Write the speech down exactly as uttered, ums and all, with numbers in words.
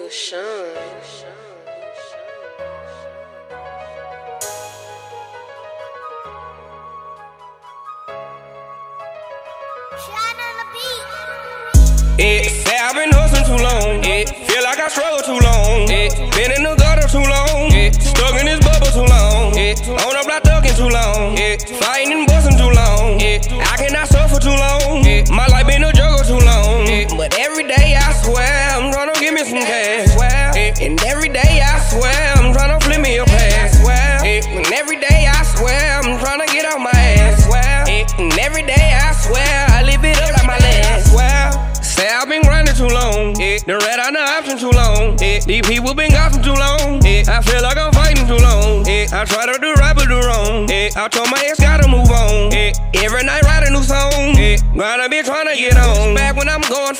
Lil Sean. It say I've been hustling too long. It feel like I struggle too long. It been in the gutter too long. It stuck in this bubble too long. It on the block thugging too long. It fighting and busting too long. It I cannot suffer too long. It my life been a juggle too long. It but every day I swear I'm tryna give me some cash. It and every day I swear I'm tryna flip me a pass. It and every day I swear I'm tryna get off my ass. It and every day I swear I live it up like my last. Say I've been grinding too long, yeah. Done ran out the option too long, yeah. These people been gossiping too long, yeah. I feel like I'm fighting too long, yeah. I try to do right but do wrong, yeah. I told my ex gotta move on, yeah. Every night write a new song, yeah. Grind, I been trying to get on. Back when I'm going